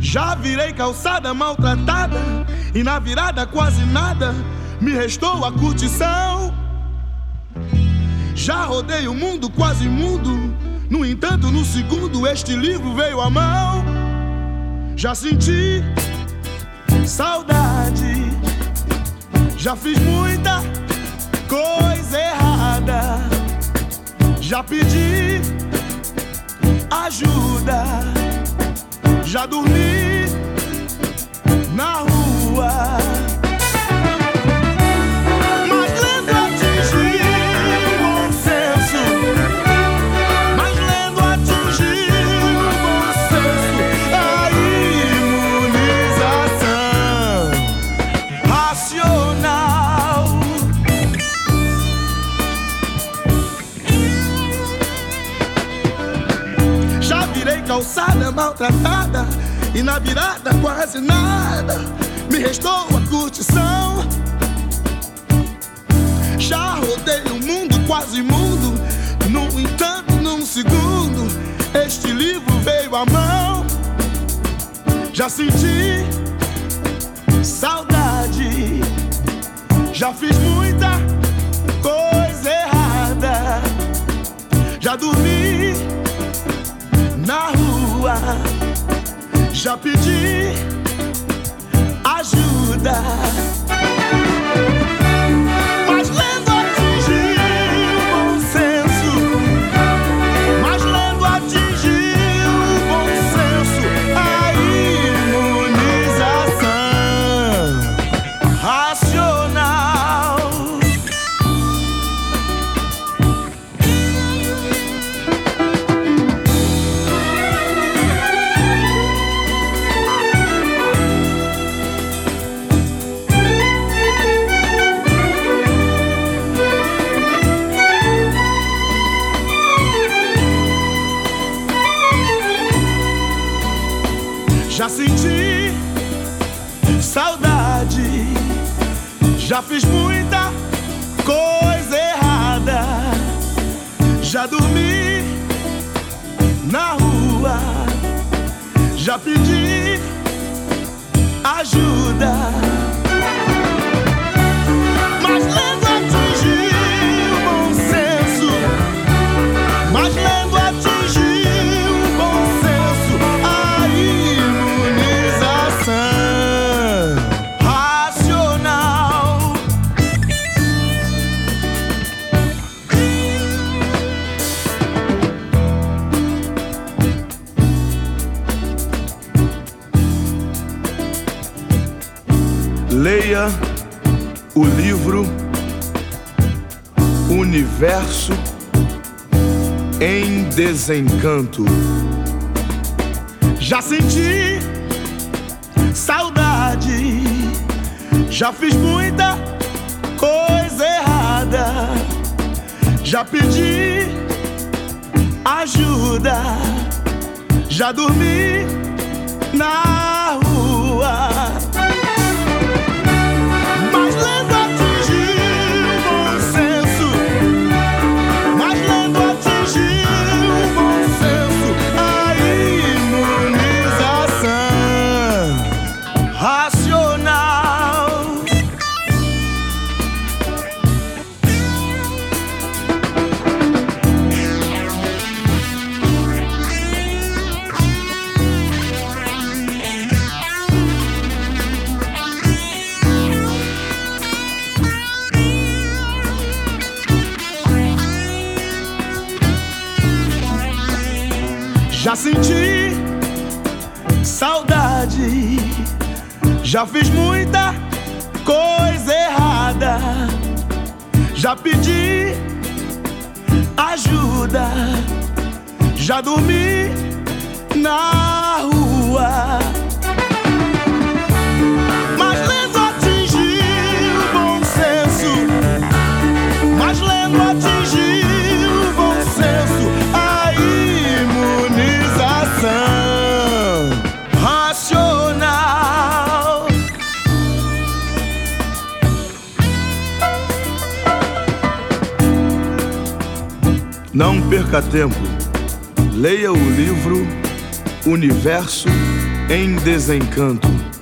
Já virei calçada maltratada e na virada quase nada me restou a curtição. Já rodei o mundo quase mudo, no entanto no segundo este livro veio à mão. Já senti saudade, já fiz muita coisa errada, já pedi ajuda, já dormi na rua. Mas lendo atingi o bom senso, mas lendo atingi o bom senso, a imunização racional. Já virei calçada maltratada e na virada quase nada me restou a curtição. Já rodei o mundo quase mundo, no entanto num segundo este livro veio à mão. Já senti saudade, já fiz muita coisa errada, já dormi na rua, já pedi ajuda, mas lendo atingi o bom senso, mas lendo atingi o bom senso, a imunização racional. Já senti saudade, já fiz muita coisa errada, já dormi na rua, já pedi ajuda, mas lendo atingi o bom senso, mas lendo atingi o bom senso, a imunização racional. Leia o livro Universo em Desencanto. Já senti saudade, já fiz muita coisa errada, já pedi ajuda, já dormi na rua, mas lendo atingi o bom senso, mas lendo atingi o bom senso, a imunização racional. Já senti saudade, já fiz muita coisa errada, já pedi ajuda, já dormi na rua, mas lendo atingi o bom senso, mas lendo atingi o bom senso, a imunização racional. Não perca tempo, leia o livro Universo em desencanto.